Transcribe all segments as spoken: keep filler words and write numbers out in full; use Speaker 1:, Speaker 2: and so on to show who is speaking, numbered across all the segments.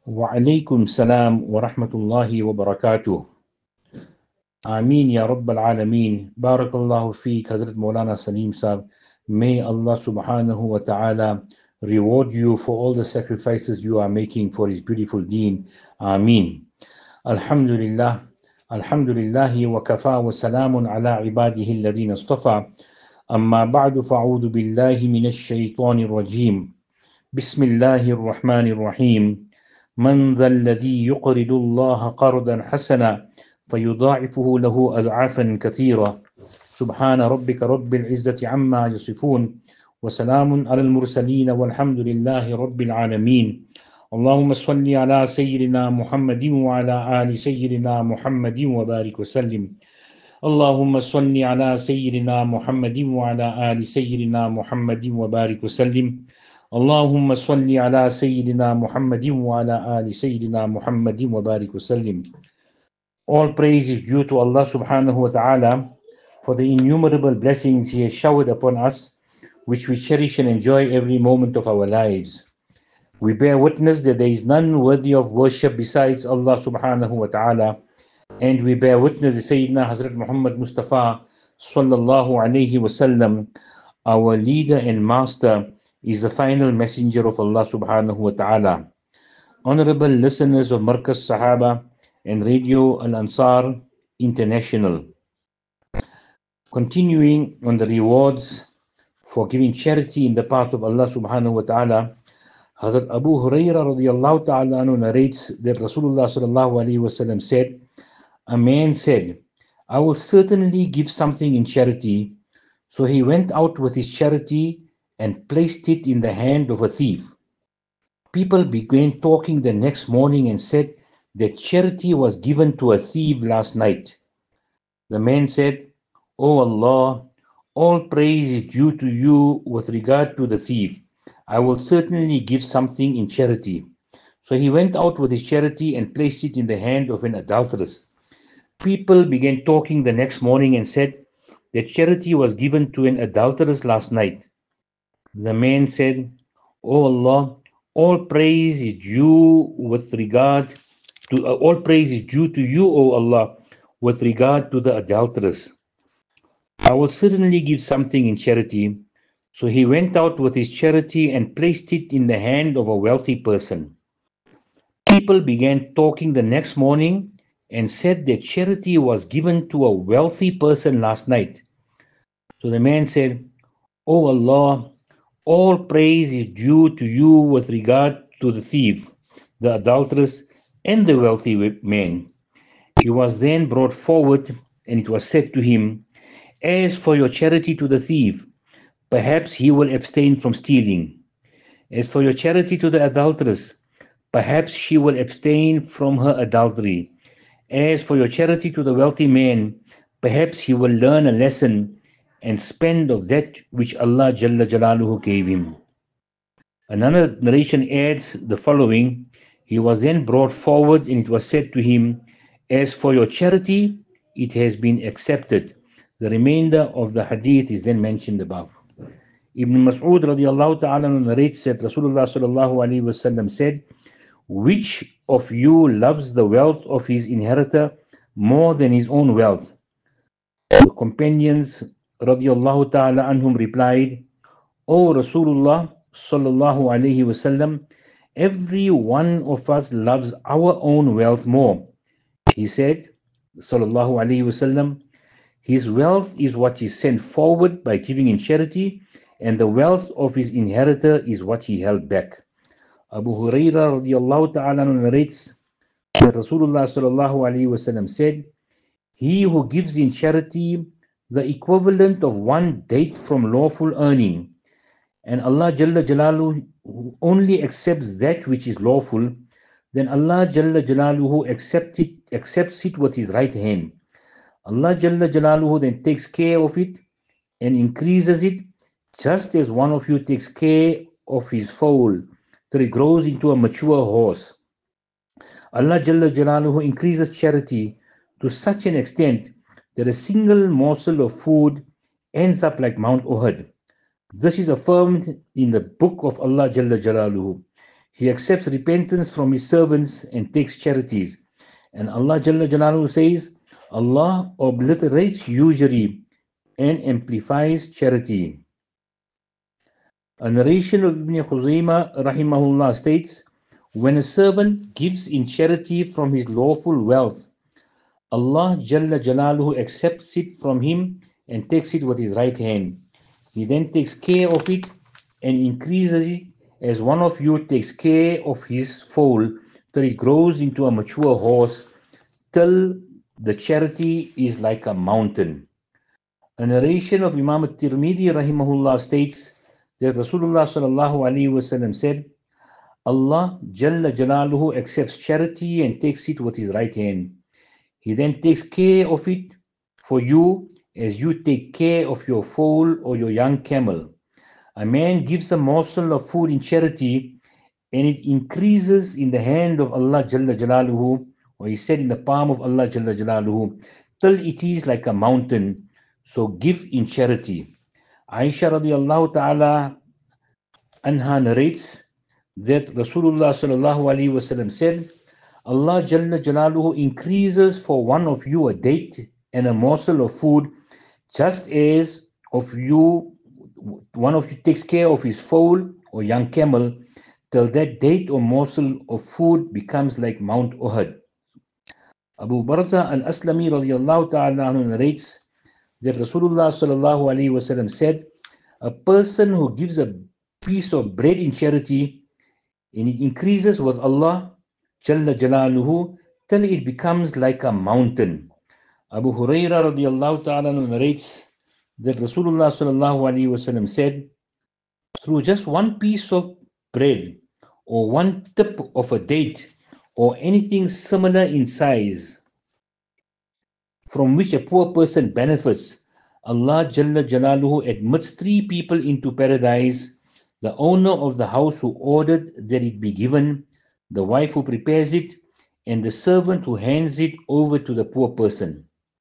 Speaker 1: وعليكم السلام ورحمة الله وبركاته. Ameen Ya Rabbal Alameen. Barakallahu feek, Hazrat Maulana Salim Sahib. May Allah subhanahu wa ta'ala reward you for all the sacrifices you are making for His beautiful deen. Ameen. Alhamdulillah. Alhamdulillahi wa kafa wa salamun ala ibadihi alladhina istafa. Amma ba'du fa'udhu billahi minash shaytanir rajim. Bismillahir rahmanir rahim. من ذا الذي يقرض الله قرضا حسنا فيضاعفه له أضعافا كثيرة. سبحان ربك رب العزة عما يصفون وسلام على المرسلين والحمد لله رب العالمين. اللهم صل على سيدنا محمد وعلى آل سيدنا محمد وبارك وسلم. اللهم صل على سيدنا محمد وعلى آل سيدنا محمد وبارك وسلم. اللهم صل على سيدنا محمد وعلى آل سيدنا محمد وبارك وسلم. All praise is due to Allah subhanahu wa ta'ala for the innumerable blessings He has showered upon us, which we cherish and enjoy every moment of our lives. We bear witness that there is none worthy of worship besides Allah subhanahu wa ta'ala, and we bear witness that Sayyidina Hazrat Muhammad Mustafa sallallahu alayhi wasallam, our leader and master, is the final messenger of Allah subhanahu wa ta'ala. Honorable listeners of Markaz Sahaba and Radio Al-Ansar International. Continuing on the rewards for giving charity in the path of Allah subhanahu wa ta'ala, Hazrat Abu Hurairah radiyallahu ta'ala anhu narrates that Rasulullah sallallahu alayhi wa sallam said, a man said, I will certainly give something in charity. So he went out with his charity and placed it in the hand of a thief. People began talking the next morning and said that charity was given to a thief last night. The man said, O Allah, all praise is due to you with regard to the thief. I will certainly give something in charity. So he went out with his charity and placed it in the hand of an adulteress. People began talking the next morning and said that charity was given to an adulteress last night. The man said, O Allah, all praise is due with regard to uh, all praise is due to you, O Allah, with regard to the adulteress. I will certainly give something in charity. So he went out with his charity and placed it in the hand of a wealthy person. People began talking the next morning and said that charity was given to a wealthy person last night. So the man said, O Allah, all praise is due to you with regard to the thief, the adulteress, and the wealthy man. He was then brought forward, and it was said to him, As for your charity to the thief, perhaps he will abstain from stealing. As for your charity to the adulteress, perhaps she will abstain from her adultery. As for your charity to the wealthy man, perhaps he will learn a lesson and spend of that which Allah Jalla Jalaluhu gave him. Another narration adds the following, he was then brought forward and it was said to him, As for your charity, it has been accepted. The remainder of the hadith is then mentioned above. Ibn Mas'ud radiallahu ta'ala narrates that Rasulullah sallallahu alayhi wa sallam said, Which of you loves the wealth of his inheritor more than his own wealth? The companions radiallahu ta'ala anhum replied, O Rasulullah sallallahu alayhi wasallam, every one of us loves our own wealth more. He said, sallallahu alayhi wasallam, his wealth is what is sent forward by giving in charity, and the wealth of his inheritor is what he held back. Abu Hurairah radiallahu ta'ala narrates that Rasulullah sallallahu alayhi wasallam said, He who gives in charity the equivalent of one date from lawful earning, and Allah Jalla Jalaluhu only accepts that which is lawful, then Allah Jalla Jalaluhu accept it, accepts it with His right hand. Allah Jalla Jalaluhu then takes care of it and increases it, just as one of you takes care of his foal till it grows into a mature horse. Allah Jalla Jalaluhu increases charity to such an extent that a single morsel of food ends up like Mount Uhud. This is affirmed in the book of Allah Jalla Jalaluhu. He accepts repentance from his servants and takes charities. And Allah Jalla Jalaluhu says, Allah obliterates usury and amplifies charity. A narration of Ibn Khuzaymah rahimahullah states, when a servant gives in charity from his lawful wealth, Allah Jalla Jalaluhu accepts it from him and takes it with his right hand. He then takes care of it and increases it as one of you takes care of his foal till it grows into a mature horse, till the charity is like a mountain. A narration of Imam al-Tirmidhi rahimahullah states that Rasulullah sallallahu alaihi wasallam said, Allah Jalla Jalaluhu accepts charity and takes it with his right hand. He then takes care of it for you as you take care of your foal or your young camel. A man gives a morsel of food in charity and it increases in the hand of Allah Jalla Jalaluhu, or he said in the palm of Allah Jalla Jalaluhu, till it is like a mountain. So give in charity. Aisha radiallahu ta'ala anha narrates that Rasulullah sallallahu alaihi wasallam said, Allah Jalla Jalaluhu increases for one of you a date and a morsel of food, just as of you one of you takes care of his foal or young camel, till that date or morsel of food becomes like Mount Uhud. Abu Barzah al-Aslami radiallahu ta'ala anhu narrates that Rasulullah sallallahu alaihi wasallam said, a person who gives a piece of bread in charity and it increases with Allah Jalla Jalaluhu till it becomes like a mountain. Abu Hurairah radiallahu ta'ala anhu narrates that Rasulullah sallallahu alaihi wasallam said, through just one piece of bread or one tip of a date or anything similar in size from which a poor person benefits, Allah Jalla Jalaluhu admits three people into paradise: the owner of the house who ordered that it be given, the wife who prepares it, and the servant who hands it over to the poor person.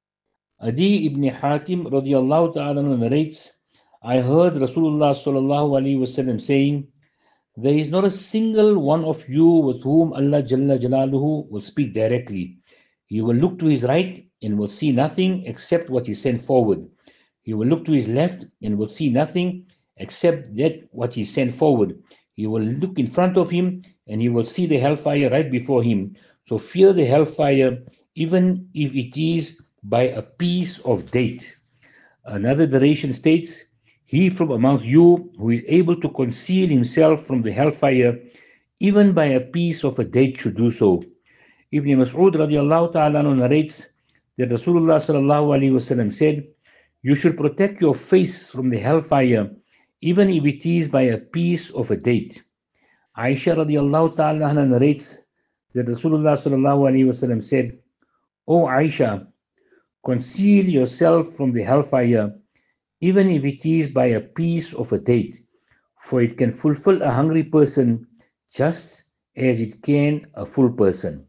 Speaker 1: Adi ibn Hatim radiallahu ta'ala narrates, I heard Rasulullah sallallahu alaihi wasallam saying, there is not a single one of you with whom Allah Jalla Jalaluhu will speak directly. He will look to his right and will see nothing except what he sent forward. He will look to his left and will see nothing except that what he sent forward. He will look in front of him and he will see the hellfire right before him. So fear the hellfire, even if it is by a piece of date. Another narration states, he from amongst you who is able to conceal himself from the hellfire, even by a piece of a date, should do so. Ibn Mas'ud radiallahu ta'ala narrates that Rasulullah sallallahu alaihi wasallam said, you should protect your face from the hellfire, even if it is by a piece of a date. Aisha radiallahu ta'ala narrates that Rasulullah sallallahu alaihi wasallam said, O Aisha, conceal yourself from the hellfire, even if it is by a piece of a date, for it can fulfill a hungry person just as it can a full person.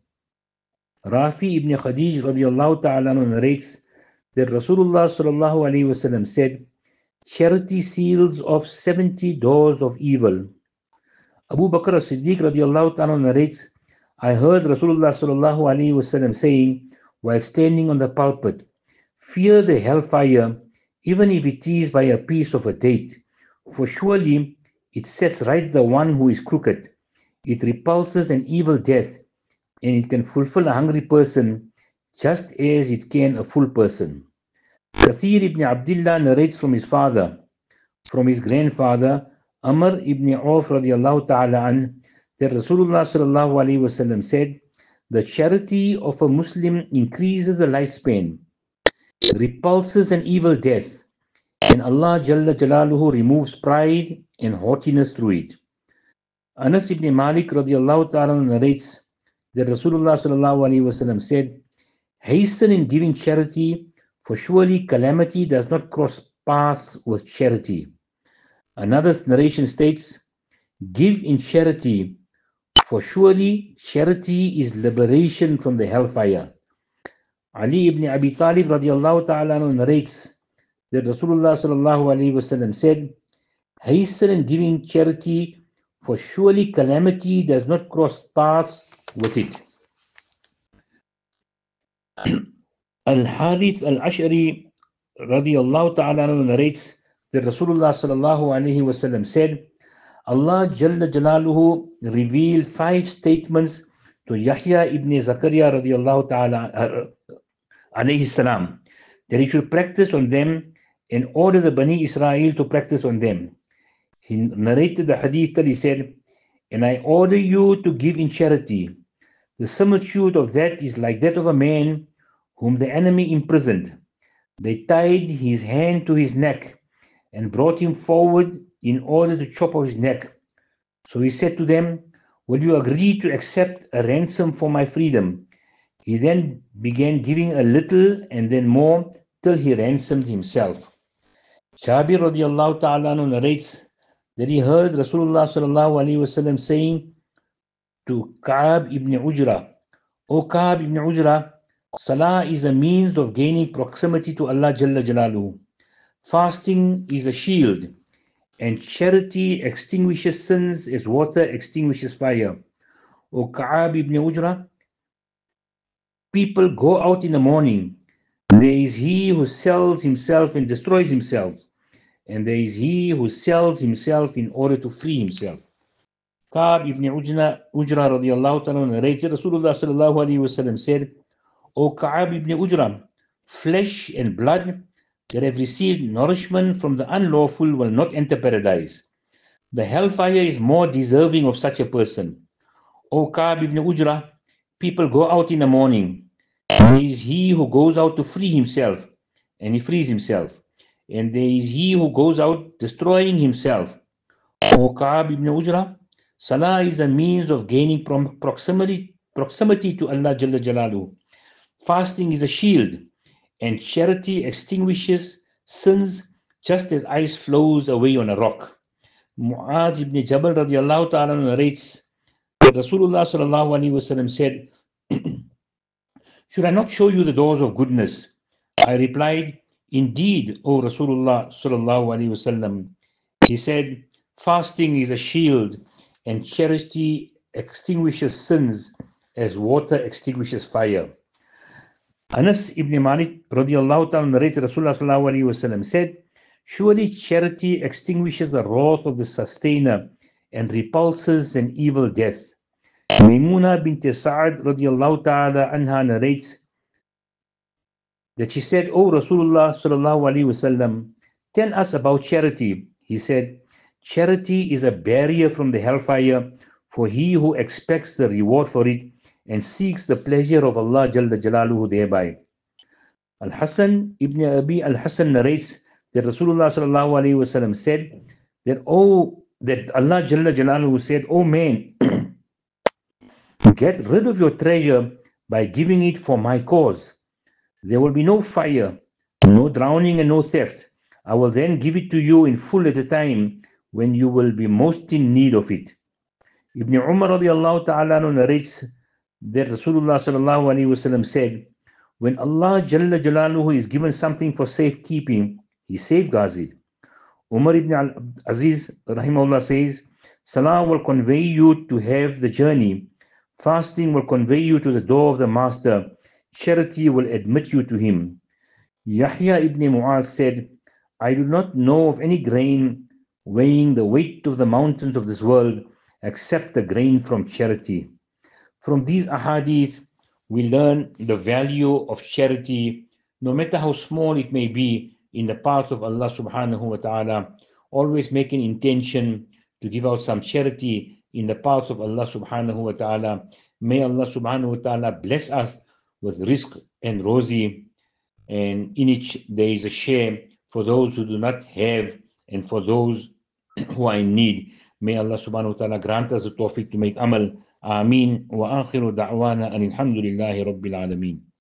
Speaker 1: Rafi ibn Khadij radiallahu ta'ala narrates that Rasulullah sallallahu alaihi wasallam said, charity seals off seventy doors of evil. Abu Bakr as-Siddiq radiallahu ta'ala narrates, I heard Rasulullah sallallahu alaihi wasallam saying, while standing on the pulpit, fear the hellfire, even if it is by a piece of a date, for surely it sets right the one who is crooked. It repulses an evil death, and it can fulfill a hungry person just as it can a full person. Kathir ibn Abdullah narrates from his father, from his grandfather, Amr ibn Auf radiallahu ta'ala an, that Rasulullah sallallahu alayhi wasallam said, the charity of a Muslim increases the lifespan, repulses an evil death, and Allah Jalla Jalaluhu removes pride and haughtiness through it. Anas ibn Malik radiallahu ta'ala narrates that Rasulullah sallallahu alayhi wasallam said, hasten in giving charity, for surely calamity does not cross paths with charity. Another narration states, give in charity, for surely charity is liberation from the hellfire. Ali ibn Abi Talib radiallahu ta'ala narrates that Rasulullah sallallahu alayhi wasallam said, hasten in giving charity, for surely calamity does not cross paths with it. Al-Harith al-Ash'ari radiyallahu ta'ala narrates that Rasulullah sallallahu alayhi wasallam said, Allah Jalla Jalaluhu revealed five statements to Yahya ibn Zakaria radiyallahu ta'ala uh, alayhi salam, that he should practice on them and order the Bani Israel to practice on them. He narrated the hadith that he said, and I order you to give in charity. The similitude of that is like that of a man whom the enemy imprisoned. They tied his hand to his neck and brought him forward in order to chop off his neck. So he said to them, will you agree to accept a ransom for my freedom? He then began giving a little and then more till he ransomed himself. Jabir radiallahu ta'ala narrates that he heard Rasulullah sallallahu alayhi wasallam saying to Ka'ab ibn Ujra, O Ka'ab ibn Ujra, Salah is a means of gaining proximity to Allah Jalla Jalaluhu. Fasting is a shield, and charity extinguishes sins as water extinguishes fire. O Ka'ab ibn Ujra, people go out in the morning. There is he who sells himself and destroys himself, and there is he who sells himself in order to free himself. Ka'ab ibn Ujra, Ujra radiallahu ta'ala narrated, Rasulullah sallallahu alayhi wasallam said, O Ka'ab ibn Ujra, flesh and blood that have received nourishment from the unlawful will not enter paradise. The hellfire is more deserving of such a person. O Ka'ab ibn Ujra, people go out in the morning. There is he who goes out to free himself, and he frees himself. And there is he who goes out destroying himself. O Ka'ab ibn Ujra, Salah is a means of gaining proximity, proximity to Allah Jalla Jalaluhu. Fasting is a shield, and charity extinguishes sins just as ice flows away on a rock. Mu'adh ibn Jabal radiallahu ta'ala narrates that Rasulullah sallallahu alayhi wasallam said, should I not show you the doors of goodness? I replied, indeed, O Rasulullah sallallahu alayhi wasallam. He said, fasting is a shield, and charity extinguishes sins as water extinguishes fire. Anas ibn Malik radiallahu ta'ala narrated Rasulullah sallallahu alayhi wasallam said, surely charity extinguishes the wrath of the sustainer and repulses an evil death. Maymuna bint Sa'ad radiallahu ta'ala anha narrates that she said, O Rasulullah sallallahu alayhi wasallam, tell us about charity. He said, charity is a barrier from the hellfire for he who expects the reward for it and seeks the pleasure of Allah Jalla Jalaluhu thereby. Al-Hasan ibn Abi Al-Hasan narrates that Rasulullah sallallahu alayhi wasallam said that, oh, that Allah Jalla Jalaluhu said, O man, get rid of your treasure by giving it for my cause. There will be no fire, no drowning and no theft. I will then give it to you in full at a time when you will be most in need of it. Ibn Umar radiallahu ta'ala narrates that Rasulullah sallallahu alayhi wasallam said, when Allah Jalla Jalaluhu is given something for safekeeping, he safeguards it. Umar ibn al-Aziz rahimahullah says, Salah will convey you to have the journey. Fasting will convey you to the door of the master. Charity will admit you to him. Yahya ibn Mu'az said, I do not know of any grain weighing the weight of the mountains of this world except the grain from charity. From these ahadith, we learn the value of charity, no matter how small it may be, in the path of Allah subhanahu wa ta'ala. Always make an intention to give out some charity in the path of Allah subhanahu wa ta'ala. May Allah subhanahu wa ta'ala bless us with rizq and rozi, and in it there is a share for those who do not have and for those who are in need. May Allah subhanahu wa ta'ala grant us the tawfiq to make amal. Ameen. Wa akhiru da'wana anil hamdulillahi rabbil alameen.